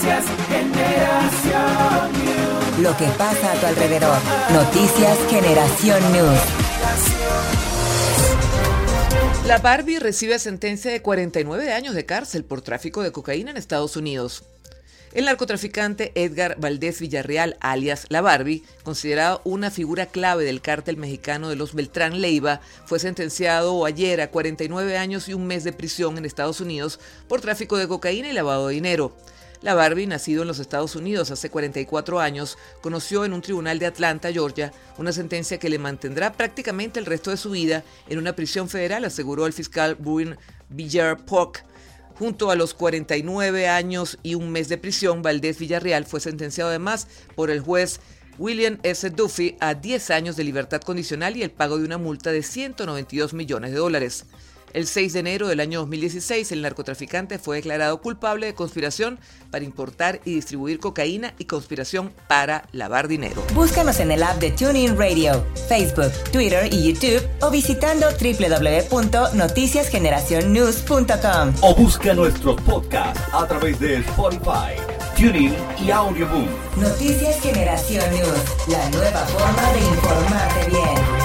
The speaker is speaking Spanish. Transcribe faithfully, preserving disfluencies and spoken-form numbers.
Noticias Generación News. Lo que pasa a tu alrededor. Noticias Generación News. La Barbie recibe sentencia de cuarenta y nueve años de cárcel por tráfico de cocaína en Estados Unidos. El narcotraficante Edgar Valdés Villarreal, alias La Barbie, considerado una figura clave del cártel mexicano de los Beltrán Leiva, fue sentenciado ayer a cuarenta y nueve años y un mes de prisión en Estados Unidos por tráfico de cocaína y lavado de dinero. La Barbie, nacido en los Estados Unidos hace cuarenta y cuatro años, conoció en un tribunal de Atlanta, Georgia, una sentencia que le mantendrá prácticamente el resto de su vida en una prisión federal, aseguró el fiscal Bruin Villar-Pock. Junto a los cuarenta y nueve años y un mes de prisión, Valdés Villarreal fue sentenciado además por el juez William S. Duffy a diez años de libertad condicional y el pago de una multa de ciento noventa y dos millones de dólares. El seis de enero del año dos mil dieciséis, el narcotraficante fue declarado culpable de conspiración para importar y distribuir cocaína y conspiración para lavar dinero. Búscanos en el app de TuneIn Radio, Facebook, Twitter y YouTube o visitando doble u doble u doble u punto noticias generación news punto com. O busca nuestros podcasts a través de Spotify, TuneIn y Audioboom. Noticias Generación News, la nueva forma de informarte bien.